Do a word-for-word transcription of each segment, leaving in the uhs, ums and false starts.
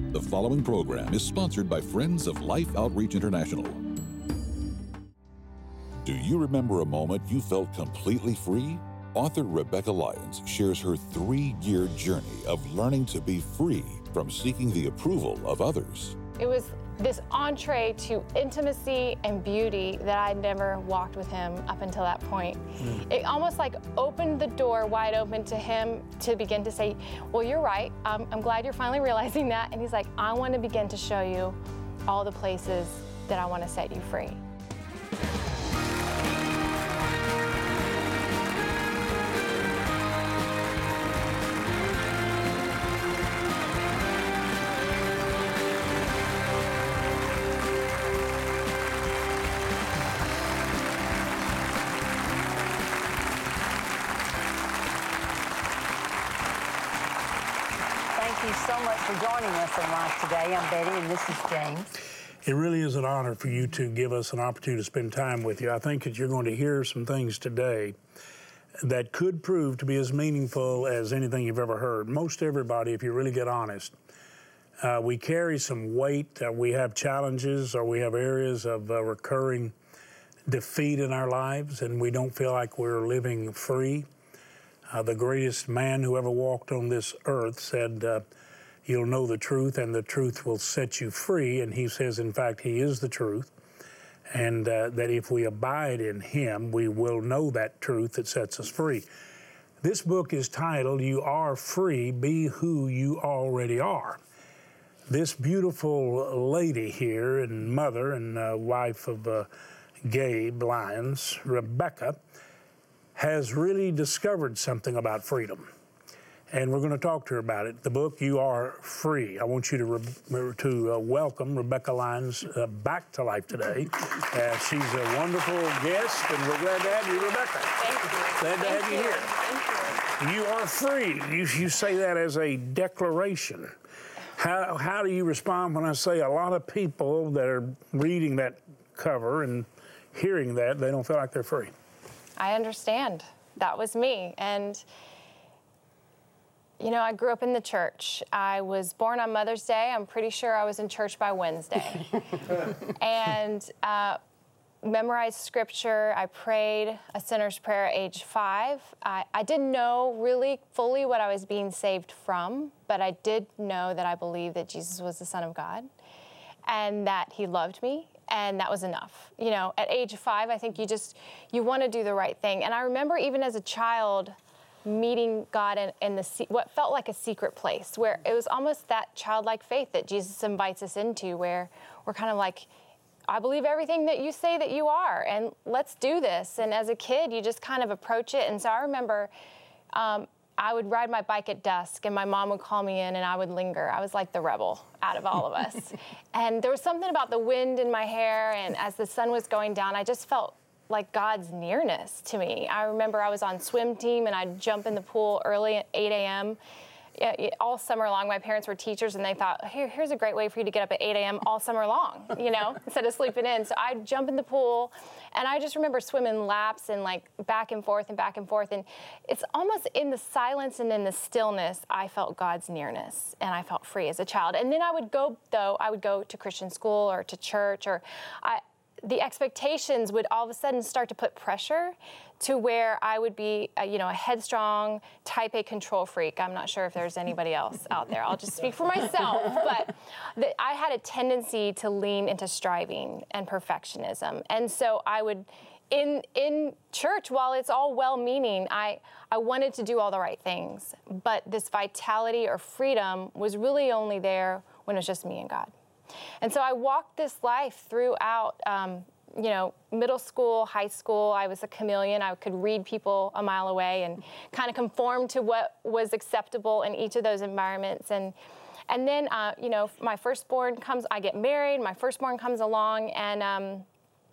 The following program is sponsored by Friends of Life Outreach International. Do you remember a moment you felt completely free? Author Rebecca Lyons shares her three-year journey of learning to be free from seeking the approval of others. It was this entree to intimacy and beauty that I'd never walked with him up until that point. Mm. It almost like opened the door wide open to him to begin to say, well, you're right. Um, I'm glad you're finally realizing that. And he's like, I want to begin to show you all the places that I want to set you free. Thank you so much for joining us in Life Today. I'm Betty, and this is James. It really is an honor for you to give us an opportunity to spend time with you. I think that you're going to hear some things today that could prove to be as meaningful as anything you've ever heard. Most everybody, if you really get honest, uh, we carry some weight. Uh, we have challenges, or we have areas of uh, recurring defeat in our lives, and we don't feel like we're living free. Uh, the greatest man who ever walked on this earth said, uh, you'll know the truth and the truth will set you free. And he says, in fact, he is the truth. And uh, that if we abide in him, we will know that truth that sets us free. This book is titled, You Are Free, Be Who You Already Are. This beautiful lady here, and mother and uh, wife of uh, Gabe Lyons, Rebecca, has really discovered something about freedom. And we're going to talk to her about it. The book, You Are Free. I want you to re- to uh, welcome Rebecca Lyons uh, back to Life Today. Uh, she's a wonderful guest, and we're glad to have you, Rebecca. Thank you. Glad to Thank have you, you here. Thank you. You are free. You, you say that as a declaration. How, how do you respond when I say a lot of people that are reading that cover and hearing that, they don't feel like they're free? I understand. That was me. And, you know, I grew up in the church. I was born on Mother's Day. I'm pretty sure I was in church by Wednesday. and uh, memorized scripture. I prayed a sinner's prayer at age five. I, I didn't know really fully what I was being saved from, but I did know that I believed that Jesus was the Son of God and that he loved me. And that was enough. You know, at age five, I think you just, you want to do the right thing. And I remember even as a child meeting God in, in the what felt like a secret place, where it was almost that childlike faith that Jesus invites us into, where we're kind of like, I believe everything that you say that you are, and let's do this. And as a kid, you just kind of approach it. And so I remember um, I would ride my bike at dusk, and my mom would call me in, and I would linger. I was like the rebel out of all of us. And there was something about the wind in my hair, and as the sun was going down, I just felt like God's nearness to me. I remember I was on swim team, and I'd jump in the pool early at eight a.m. All summer long. My parents were teachers, and they thought, Here, here's a great way for you to get up at eight a.m. all summer long, you know, instead of sleeping in. So I'd jump in the pool, and I just remember swimming laps and like back and forth and back and forth. And it's almost in the silence and in the stillness, I felt God's nearness, and I felt free as a child. And then I would go, though, I would go to Christian school or to church, or I, the expectations would all of a sudden start to put pressure to where I would be, a, you know, a headstrong, type A control freak. I'm not sure if there's anybody else out there. I'll just speak for myself. But the, I had a tendency to lean into striving and perfectionism. And so I would, in in church, while it's all well-meaning, I, I wanted to do all the right things. But this vitality or freedom was really only there when it was just me and God. And so I walked this life throughout, um, you know, middle school, high school. I was a chameleon. I could read people a mile away and kind of conform to what was acceptable in each of those environments. And and then, uh, you know, my firstborn comes, I get married, my firstborn comes along. And, um,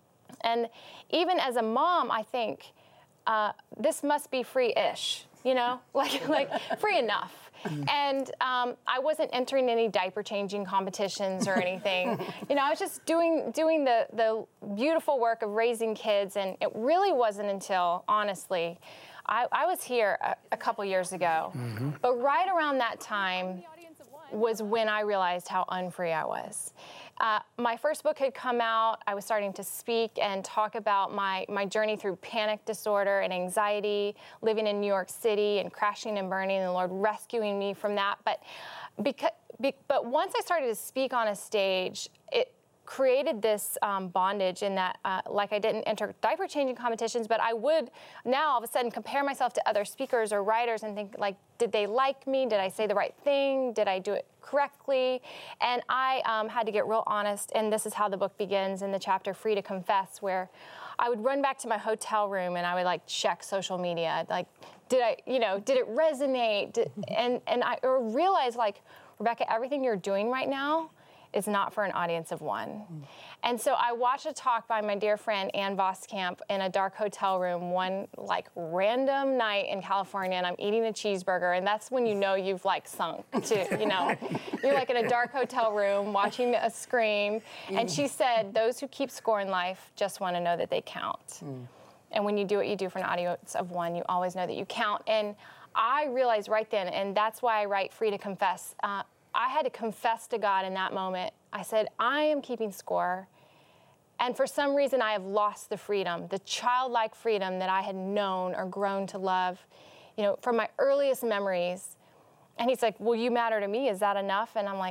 and even as a mom, I think uh, this must be free-ish, you know, like like free enough. And um, I wasn't entering any diaper changing competitions or anything. You know, I was just doing doing the, the beautiful work of raising kids. And it really wasn't until, honestly, I, I was here a, a couple years ago. Mm-hmm. But right around that time, was when I realized how unfree I was. Uh, my first book had come out. I was starting to speak and talk about my, my journey through panic disorder and anxiety, living in New York City and crashing and burning, and the Lord rescuing me from that. But, because, be, but once I started to speak on a stage, it created this um, bondage in that, uh, like I didn't enter diaper changing competitions, but I would now all of a sudden compare myself to other speakers or writers and think, like, did they like me? Did I say the right thing? Did I do it correctly? And I um, had to get real honest, and this is how the book begins in the chapter Free to Confess, where I would run back to my hotel room and I would like check social media, like, did I, you know, did it resonate? Did, and, and I realized, like, Rebecca, everything you're doing right now is not for an audience of one. Mm. And so I watched a talk by my dear friend Ann Voskamp in a dark hotel room one like random night in California, and I'm eating a cheeseburger, and that's when you know you've like sunk to, you know, you're like in a dark hotel room watching a screen. Mm. And she said, those who keep score in life just want to know that they count. Mm. And when you do what you do for an audience of one, you always know that you count. And I realized right then, and that's why I write Free to Confess, uh, I had to confess to God in that moment. I said, I am keeping score, and for some reason I have lost the freedom, the childlike freedom that I had known or grown to love, you know, from my earliest memories. And he's like, well, you matter to me, is that enough? And I'm like,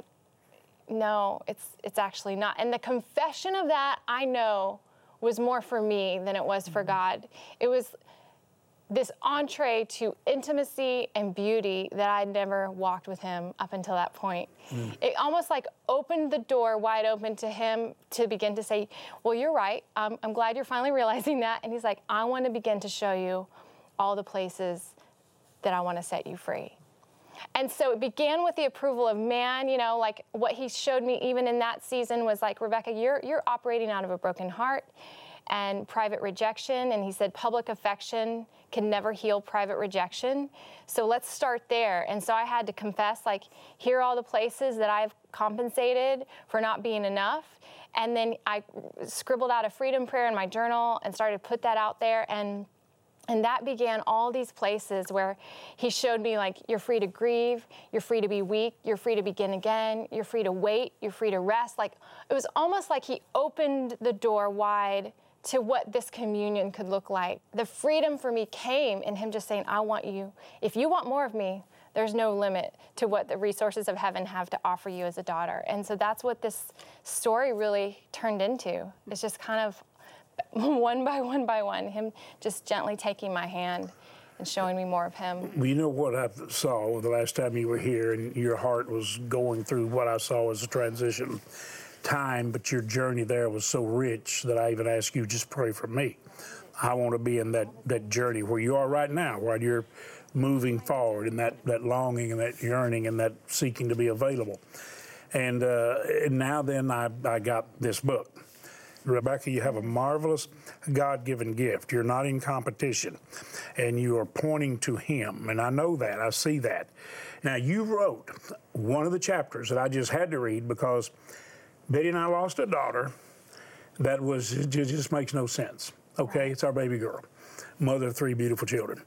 no, it's it's actually not. And the confession of that, I know, was more for me than it was for God. It was this entree to intimacy and beauty that I'd never walked with him up until that point. Mm. It almost like opened the door wide open to him to begin to say, well, you're right. Um, I'm glad you're finally realizing that. And he's like, I want to begin to show you all the places that I want to set you free. And so it began with the approval of man, you know, like what he showed me even in that season was like, Rebecca, you're you're operating out of a broken heart and private rejection. And he said, public affection can never heal private rejection. So let's start there. And so I had to confess, like, here are all the places that I've compensated for not being enough. And then I scribbled out a freedom prayer in my journal and started to put that out there. And And that began all these places where he showed me, like, you're free to grieve, you're free to be weak, you're free to begin again, you're free to wait, you're free to rest. Like, it was almost like he opened the door wide to what this communion could look like. The freedom for me came in him just saying, I want you. If you want more of me, there's no limit to what the resources of heaven have to offer you as a daughter. And so that's what this story really turned into. It's just kind of one by one by one, him just gently taking my hand and showing me more of him. Well, you know what I saw the last time you were here, and your heart was going through what I saw as a transition time, but your journey there was so rich that I even asked you, just pray for me. I want to be in that, that journey where you are right now, while you're moving forward in that, that longing and that yearning and that seeking to be available. And, uh, and now then I, I got this book. Rebecca, you have a marvelous God-given gift. You're not in competition, and you are pointing to him, and I know that. I see that. Now, you wrote one of the chapters that I just had to read because Betty and I lost a daughter that was, it just makes no sense. Okay, it's our baby girl, mother of three beautiful children.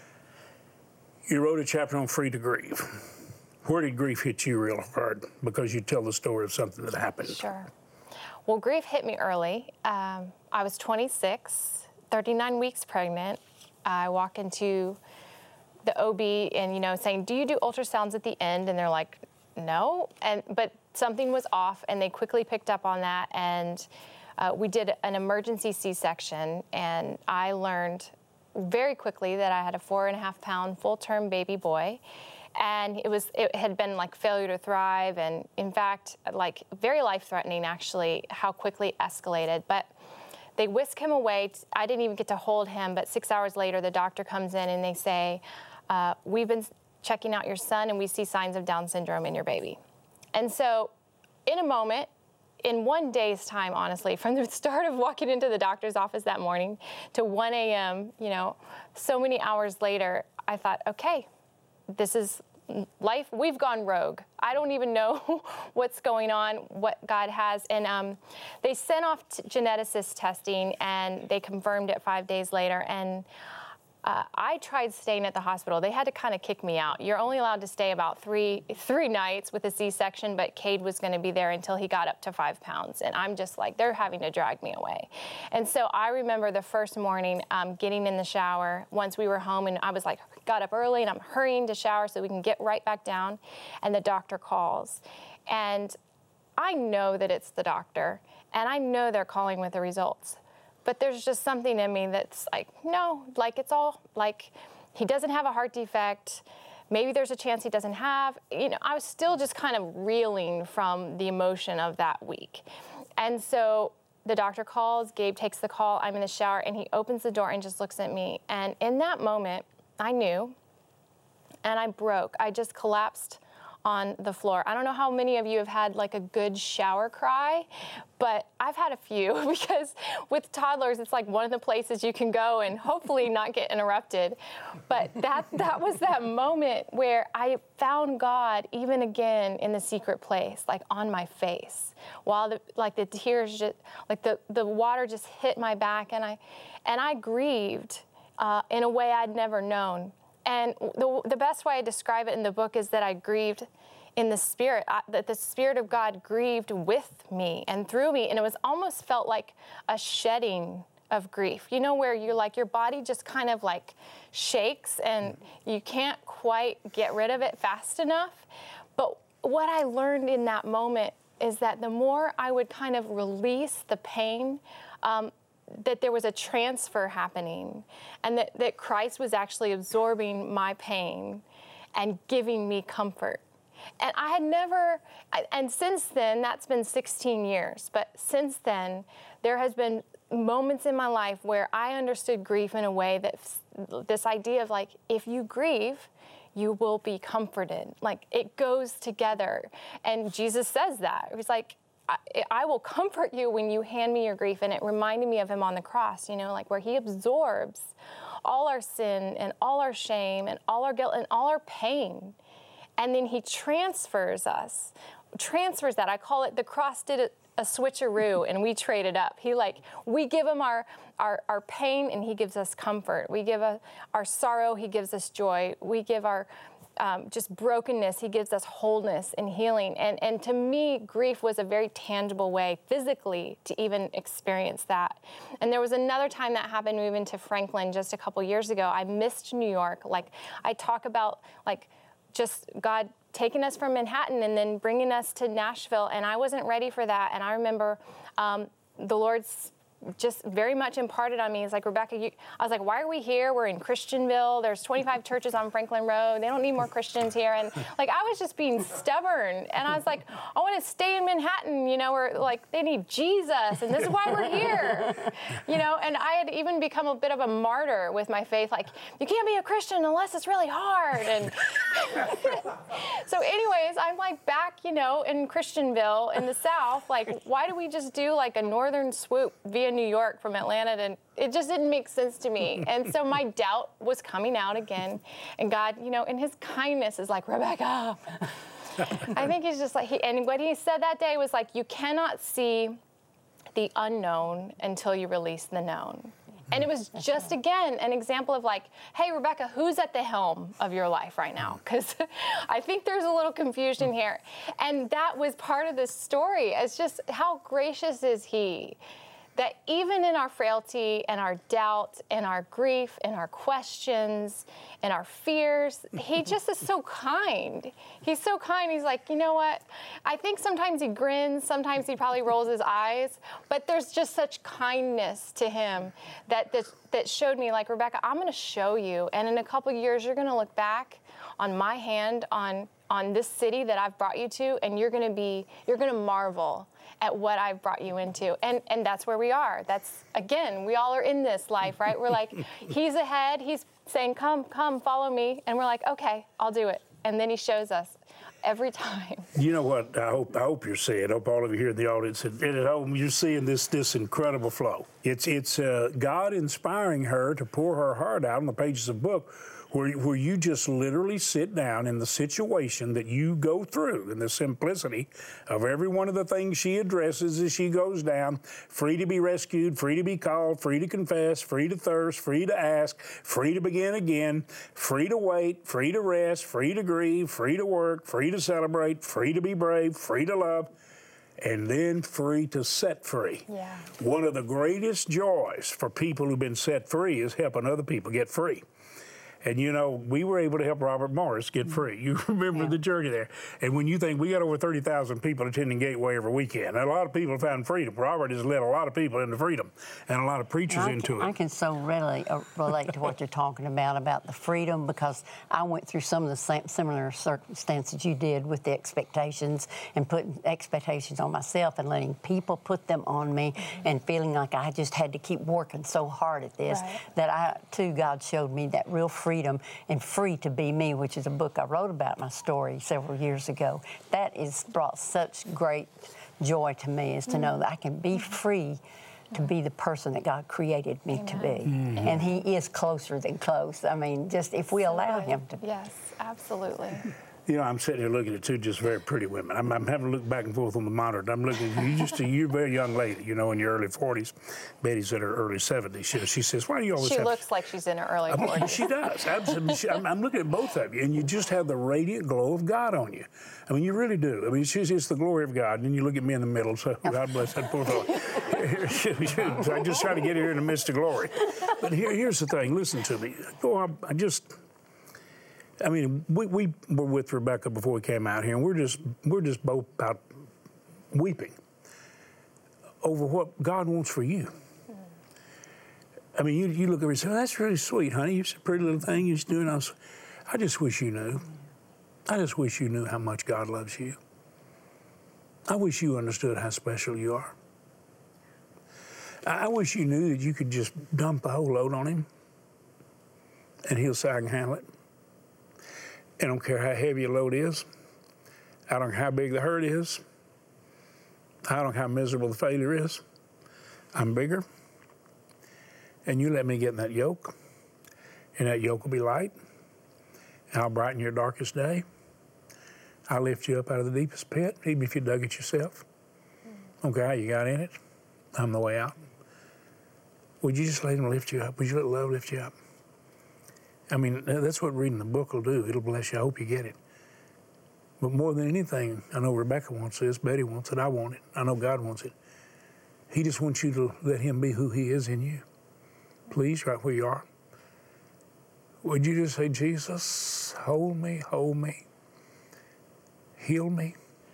You wrote a chapter on Free to Grieve. Where did grief hit you real hard? Because you tell the story of something that happened. Sure. Well, grief hit me early. Um, I was twenty-six, thirty-nine weeks pregnant. I walk into the O B and, you know, saying, do you do ultrasounds at the end? And they're like, no. And but something was off, and they quickly picked up on that. And uh, we did an emergency C-section, and I learned very quickly that I had a four and a half pound full-term baby boy. And it was it had been like failure to thrive, and in fact, like very life-threatening actually, how quickly it escalated. But they whisk him away. I didn't even get to hold him, but six hours later, the doctor comes in and they say, uh, we've been checking out your son and we see signs of Down syndrome in your baby. And so in a moment, in one day's time, honestly, from the start of walking into the doctor's office that morning to one a.m., you know, so many hours later, I thought, okay, this is life. We've gone rogue. I don't even know what's going on, what God has. And um, they sent off t- geneticist testing, and they confirmed it five days later. And uh, I tried staying at the hospital. They had to kind of kick me out. You're only allowed to stay about three three nights with a C-section, but Cade was going to be there until he got up to five pounds. And I'm just like, they're having to drag me away. And so I remember the first morning um, getting in the shower once we were home, and I was like, got up early, and I'm hurrying to shower so we can get right back down. And the doctor calls. And I know that it's the doctor, and I know they're calling with the results. But there's just something in me that's like, no, like it's all, like he doesn't have a heart defect. Maybe there's a chance he doesn't have. You know, I was still just kind of reeling from the emotion of that week. And so the doctor calls, Gabe takes the call, I'm in the shower, and he opens the door and just looks at me. And in that moment, I knew, and I broke. I just collapsed on the floor. I don't know how many of you have had like a good shower cry, but I've had a few because with toddlers, it's like one of the places you can go and hopefully not get interrupted. But that that was that moment where I found God even again in the secret place, like on my face, while the, like the tears just, like the, the water just hit my back, and I, and I grieved uh, in a way I'd never known. And the, the best way I describe it in the book is that I grieved in the Spirit, I, that the Spirit of God grieved with me and through me. And it was almost felt like a shedding of grief. You know, where you're like, your body just kind of like shakes and you can't quite get rid of it fast enough. But what I learned in that moment is that the more I would kind of release the pain, um, that there was a transfer happening, and that, that Christ was actually absorbing my pain and giving me comfort. And I had never, and since then, that's been sixteen years, but since then, there has been moments in my life where I understood grief in a way that this idea of like, if you grieve, you will be comforted. Like, it goes together. And Jesus says that. He's like, I, I will comfort you when you hand me your grief. And it reminded me of him on the cross, you know, like where he absorbs all our sin and all our shame and all our guilt and all our pain. And then he transfers us, transfers that. I call it the cross did a, a switcheroo and we traded up. He like, we give him our, our, our pain and he gives us comfort. We give a, our sorrow, he gives us joy. We give our Um, just brokenness, he gives us wholeness and healing. And, and to me, grief was a very tangible way physically to even experience that. And there was another time that happened moving to Franklin just a couple years ago. I missed New York. Like, I talk about like just God taking us from Manhattan and then bringing us to Nashville, and I wasn't ready for that. And I remember um, the Lord's just very much imparted on me. It's like, Rebecca, you, I was like, why are we here? We're in Christianville. There's twenty-five churches on Franklin Road. They don't need more Christians here. And like, I was just being stubborn. And I was like, I want to stay in Manhattan, you know, where like they need Jesus. And this is why we're here, you know? And I had even become a bit of a martyr with my faith. Like, you can't be a Christian unless it's really hard. And so anyways, I'm like back, you know, in Christianville in the South. Like, why do we just do like a northern swoop via New York from Atlanta? And it just didn't make sense to me. And so my doubt was coming out again. And God, you know, in his kindness is like, Rebecca. I think he's just like, he, and what he said that day was like, you cannot see the unknown until you release the known. And it was just, again, an example of like, hey, Rebecca, who's at the helm of your life right now? Because I think there's a little confusion here. And that was part of this story. It's just how gracious is he, that even in our frailty and our doubt and our grief and our questions and our fears, he just is so kind. He's so kind. He's like, you know what? I think sometimes he grins, sometimes he probably rolls his eyes, but there's just such kindness to him that that, that showed me, like, Rebecca, I'm gonna show you, and in a couple years, you're gonna look back on my hand on, on this city that I've brought you to, and you're gonna be, you're gonna marvel at what I've brought you into. And and that's where we are. That's, again, we all are in this life, right? We're like, he's ahead, he's saying, come, come, follow me. And we're like, okay, I'll do it. And then he shows us every time. You know what I hope I hope you're seeing, I hope all of you here in the audience and at home, you're seeing this this incredible flow. It's, it's uh, God inspiring her to pour her heart out on the pages of the book where, where you just literally sit down in the situation that you go through, in the simplicity of every one of the things she addresses as she goes down, free to be rescued, free to be called, free to confess, free to thirst, free to ask, free to begin again, free to wait, free to rest, free to grieve, free to work, free to celebrate, free to be brave, free to love, and then free to set free. Yeah. One of the greatest joys for people who've been set free is helping other people get free. And, you know, we were able to help Robert Morris get free. You remember yeah. the journey there. And when you think we got over thirty thousand people attending Gateway every weekend, and a lot of people found freedom. Robert has led a lot of people into freedom and a lot of preachers I into can, it. I can so readily uh, relate to what you're talking about, about the freedom, because I went through some of the same, similar circumstances you did with the expectations and putting expectations on myself and letting people put them on me mm-hmm. and feeling like I just had to keep working so hard at this right. that I, too, God showed me that real freedom. Freedom and Free to Be Me, which is a book I wrote about my story several years ago. That has brought such great joy to me, is to mm. know that I can be free to be the person that God created me Amen. To be. Mm. And He is closer than close. I mean, just if we allow Him to be. Yes, absolutely. You know, I'm sitting here looking at two just very pretty women. I'm, I'm having to look back and forth on the monitor. I'm looking at you, just a, you're a very young lady, you know, in your early forties. Betty's in her early seventies. She, she says, why do you always She have... looks like she's in her early I mean, forties. She does, absolutely. She, I'm, I'm looking at both of you, and you just have the radiant glow of God on you. I mean, you really do. I mean, it's, just, it's the glory of God, and then you look at me in the middle, so God bless that poor fellow. I just try to get here in the midst of glory. But here, here's the thing. Listen to me. Go on, I just... I mean, we, we were with Rebecca before we came out here, and we're just we're just both about weeping over what God wants for you. I mean, you, you look at her and say, oh, that's really sweet, honey. You're a pretty little thing you're doing. I, was, I just wish you knew. I just wish you knew how much God loves you. I wish you understood how special you are. I, I wish you knew that you could just dump the whole load on Him, and He'll say, I can handle it. I don't care how heavy a load is. I don't care how big the hurt is. I don't care how miserable the failure is. I'm bigger. And you let me get in that yoke, and that yoke will be light. And I'll brighten your darkest day. I'll lift you up out of the deepest pit, even if you dug it yourself. I don't care how you got in it. I'm the way out. Would you just let Him lift you up? Would you let love lift you up? I mean, that's what reading the book will do. It'll bless you. I hope you get it. But more than anything, I know Rebecca wants this, Betty wants it, I want it, I know God wants it. He just wants you to let Him be who He is in you. Please, right where you are. Would you just say, Jesus, hold me, hold me, heal me,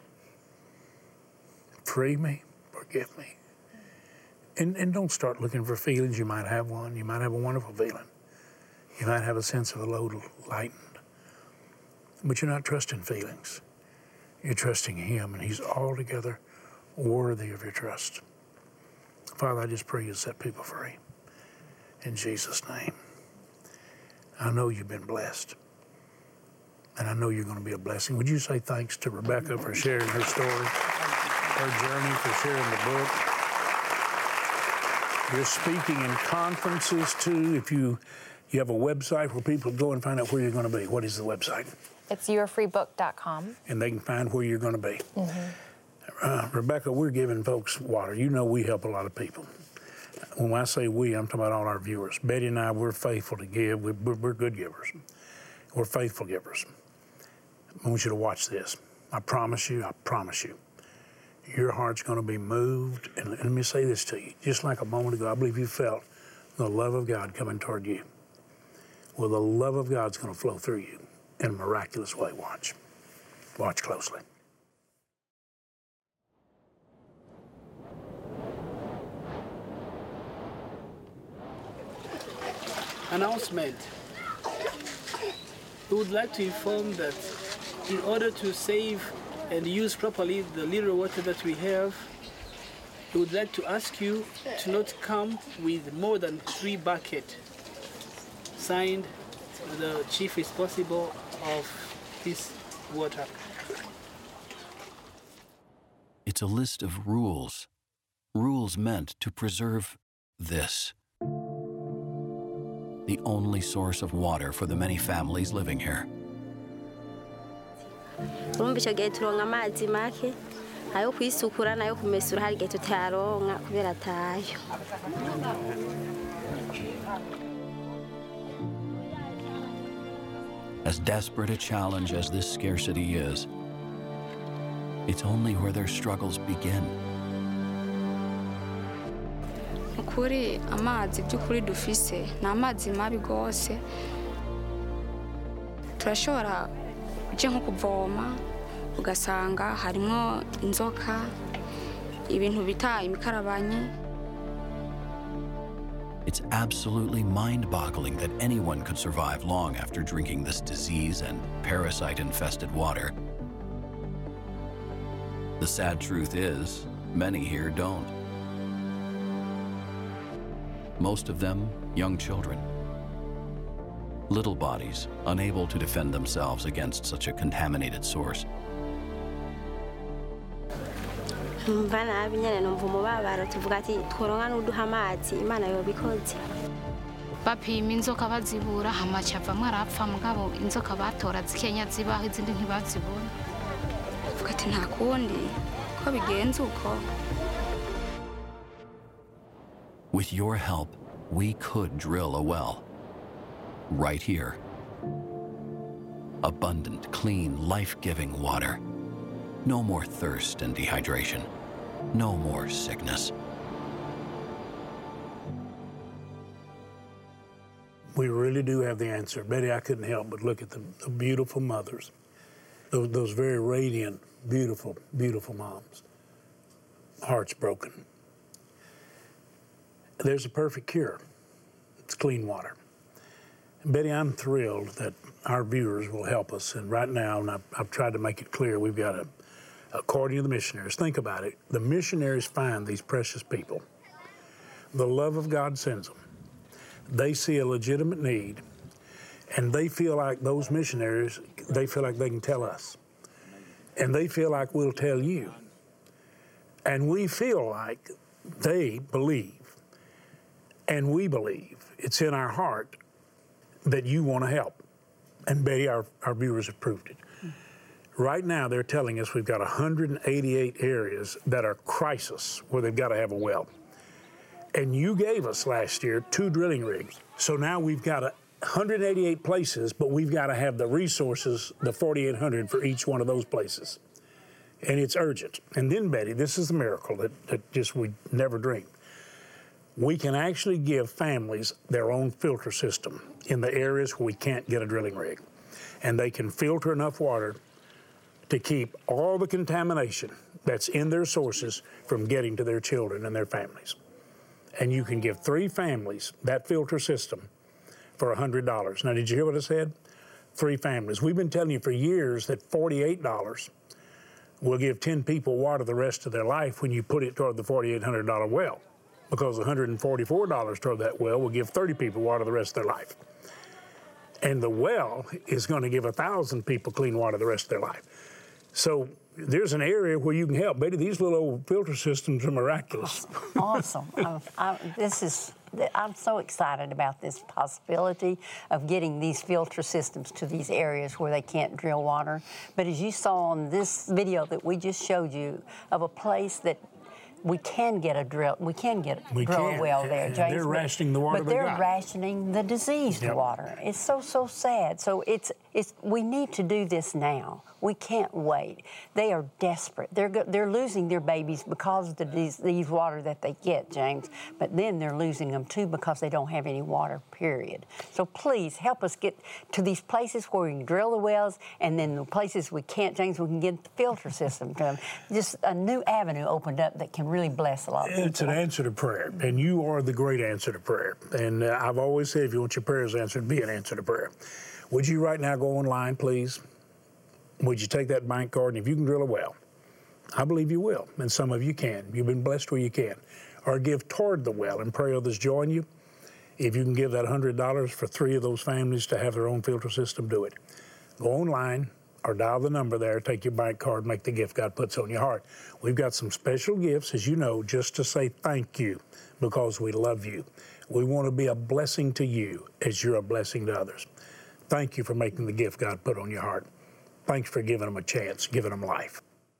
free me, forgive me. And, and don't start looking for feelings. You might have one. You might have a wonderful feeling. You might have a sense of a load lightened. But you're not trusting feelings. You're trusting Him, and He's altogether worthy of your trust. Father, I just pray You set people free. In Jesus' name. I know you've been blessed. And I know you're going to be a blessing. Would you say thanks to Rebecca for sharing her story, her journey, for sharing the book? You're speaking in conferences, too. If you... You have a website where people go and find out where you're going to be. What is the website? It's your free book dot com. And they can find where you're going to be. Mm-hmm. Uh, Rebecca, we're giving folks water. You know we help a lot of people. When I say we, I'm talking about all our viewers. Betty and I, we're faithful to give. We're, we're good givers. We're faithful givers. I want you to watch this. I promise you, I promise you, your heart's going to be moved. And let me say this to you. Just like a moment ago, I believe you felt the love of God coming toward you. Well, the love of God's going to flow through you in a miraculous way. Watch. Watch closely. Announcement. We would like to inform that in order to save and use properly the little water that we have, we would like to ask you to not come with more than three buckets. Signed, the chief responsible of this water. It's a list of rules. Rules meant to preserve this. the only source of water for the many families living here. urumva icyo gihe turonka amazi make ayo kwisukura nayo kumesura hari igihe tutayaronka kubera atayo. As desperate a challenge as this scarcity is, it's only where their struggles begin. Ukuri amazi by'ukuri dufise ni amazi mabi gose. Turashobora je nko kuvoma ugasanga harimo inzoka ibintu bita imikarabanyi. It's absolutely mind-boggling that anyone could survive long after drinking this disease and parasite-infested water. The sad truth is, many here don't. Most of them young children. Little bodies, unable to defend themselves against such a contaminated source. Numva nabi nyene numva umubabaro tuvuga ati tworonka n'uduha amazi Imana yobikoze. Bapima inzoka bazibura hamaca avamwe arapfa mugabo inzoka batora zikenya zibaho izindi ntibazibona. Tuvuga ati nta kundi ko bigenze uko. With your help, we could drill a well. Right here. Abundant, clean, life-giving water. No more thirst and dehydration. No more sickness. We really do have the answer. Betty, I couldn't help but look at the, the beautiful mothers. Those, those very radiant, beautiful, beautiful moms. Hearts broken. There's a perfect cure. It's clean water. Betty, I'm thrilled that our viewers will help us. And right now, and I've, I've tried to make it clear, we've got a, according to the missionaries, think about it. The missionaries find these precious people. The love of God sends them. They see a legitimate need, and they feel like those missionaries, they feel like they can tell us. And they feel like we'll tell you. And we feel like they believe, and we believe, it's in our heart that you want to help. And Betty, our, our viewers have proved it. Right now, they're telling us we've got one hundred eighty-eight areas that are crisis where they've got to have a well. And you gave us last year two drilling rigs. So now we've got a one hundred eighty-eight places, but we've got to have the resources, the forty-eight hundred for each one of those places. And it's urgent. And then, Betty, this is the miracle that, that just we never dreamed. We can actually give families their own filter system in the areas where we can't get a drilling rig. And they can filter enough water to keep all the contamination that's in their sources from getting to their children and their families. And you can give three families that filter system for one hundred dollars. Now, did you hear what I said? Three families. We've been telling you for years that forty-eight dollars will give ten people water the rest of their life when you put it toward the forty-eight hundred dollar well, because one hundred forty-four dollars toward that well will give thirty people water the rest of their life. And the well is going to give one thousand people clean water the rest of their life. So there's an area where you can help. Betty, these little old filter systems are miraculous. Awesome. I'm, I'm, this is, I'm so excited about this possibility of getting these filter systems to these areas where they can't drill water. But as you saw on this video that we just showed you of a place that we can get a drill, we can get we drill can. a well there, and James. They're but, rationing the water But they they're got. rationing the diseased Yep. water. It's so, so sad. So it's, it's, we need to do this now. We can't wait. They are desperate. They're go- they're losing their babies because of the disease water that they get, James. But then they're losing them too because they don't have any water, period. So please help us get to these places where we can drill the wells, and then the places we can't, James, we can get the filter system to them. Just a new avenue opened up that can really bless a lot of people. It's an answer to prayer, and you are the great answer to prayer. And uh, I've always said, if you want your prayers answered, be an answer to prayer. Would you right now go online, please? Would you take that bank card, and if you can drill a well, I believe you will, and some of you can. You've been blessed where you can. Or give toward the well and pray others join you. If you can give that one hundred dollars for three of those families to have their own filter system, do it. Go online, or dial the number there, take your bank card, make the gift God puts on your heart. We've got some special gifts, as you know, just to say thank you because we love you. We want to be a blessing to you as you're a blessing to others. Thank you for making the gift God put on your heart. Thanks for giving them a chance, giving them life.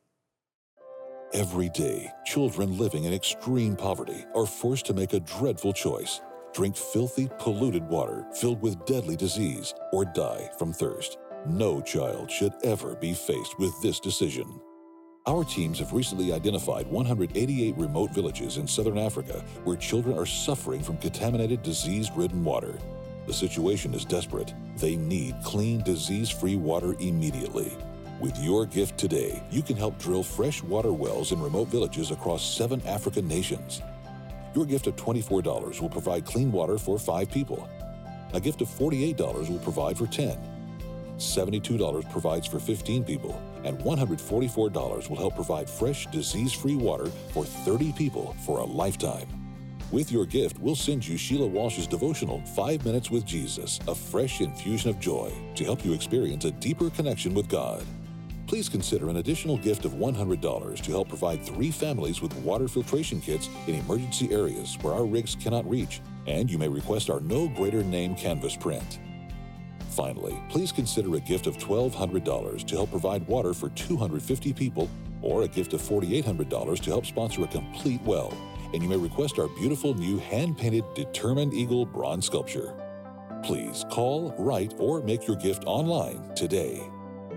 Every day, children living in extreme poverty are forced to make a dreadful choice: drink filthy, polluted water filled with deadly disease or die from thirst. No child should ever be faced with this decision. Our teams have recently identified one hundred eighty-eight remote villages in southern Africa where children are suffering from contaminated, disease-ridden water. The situation is desperate. They need clean, disease-free water immediately. With your gift today, you can help drill fresh water wells in remote villages across seven African nations. Your gift of twenty-four dollars will provide clean water for five people. A gift of forty-eight dollars will provide for ten. seventy-two dollars provides for fifteen people, and one hundred forty-four dollars will help provide fresh, disease-free water for thirty people for a lifetime. With your gift, we'll send you Sheila Walsh's devotional, Five Minutes with Jesus, a fresh infusion of joy, to help you experience a deeper connection with God. Please consider an additional gift of one hundred dollars to help provide three families with water filtration kits in emergency areas where our rigs cannot reach, and you may request our No Greater Name canvas print. Finally, please consider a gift of twelve hundred dollars to help provide water for two hundred fifty people, or a gift of forty-eight hundred dollars to help sponsor a complete well, and you may request our beautiful new hand-painted Determined Eagle bronze sculpture. Please call, write, or make your gift online today.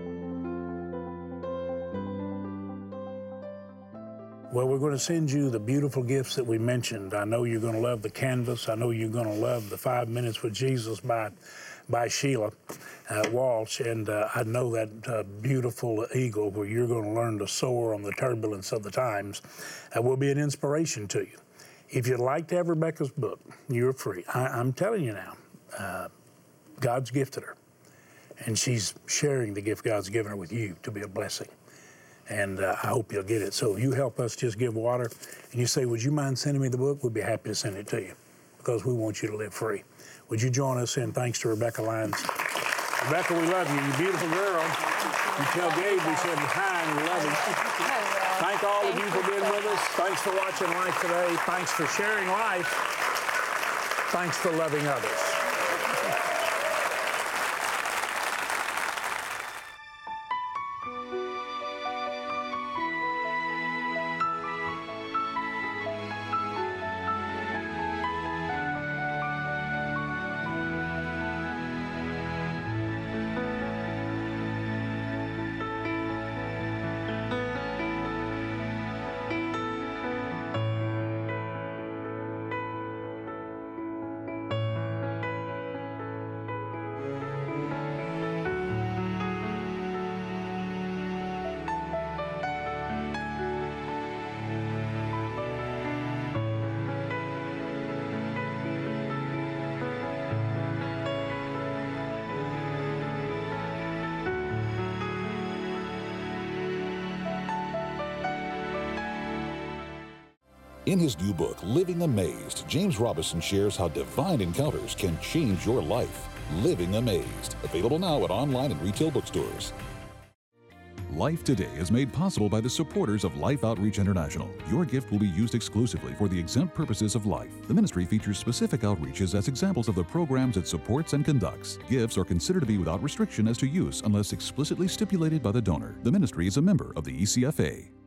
Well, we're going to send you the beautiful gifts that we mentioned. I know you're going to love the canvas. I know you're going to love the Five Minutes with Jesus by, by Sheila uh, Walsh. And uh, I know that uh, beautiful eagle where you're going to learn to soar on the turbulence of the times uh, will be an inspiration to you. If you'd like to have Rebecca's book, you're free. I, I'm telling you now, uh, God's gifted her. And she's sharing the gift God's given her with you to be a blessing. And uh, I hope you'll get it. So if you help us just give water, and you say, would you mind sending me the book? We'd be happy to send it to you because we want you to live free. Would you join us in thanks to Rebecca Lyons? Rebecca, we love you. You beautiful girl. You tell Gabe we said hi and we love him. Thank all of you for being with us. Thanks for watching Life Today. Thanks for sharing life. Thanks for loving others. In his new book, Living Amazed, James Robison shares how divine encounters can change your life. Living Amazed. Available now at online and retail bookstores. Life Today is made possible by the supporters of Life Outreach International. Your gift will be used exclusively for the exempt purposes of life. The ministry features specific outreaches as examples of the programs it supports and conducts. Gifts are considered to be without restriction as to use unless explicitly stipulated by the donor. The ministry is a member of the E C F A.